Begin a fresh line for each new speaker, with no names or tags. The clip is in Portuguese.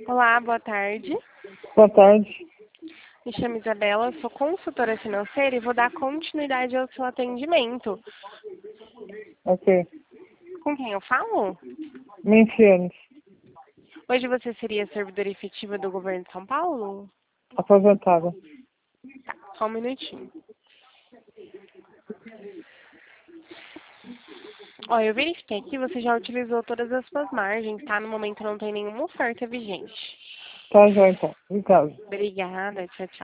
Olá, boa tarde.
Boa tarde.
Me chamo Isabela, sou consultora financeira e vou dar continuidade ao seu atendimento.
Ok.
Com quem eu falo?
Mencianos.
Hoje você seria servidora efetiva do governo de São Paulo?
Aposentada.
Tá, só um minutinho. Ó, eu verifiquei aqui, você já utilizou todas as suas margens, tá? No momento não tem nenhuma oferta vigente.
Tá, já então. Obrigado.
Obrigada, tchau, tchau.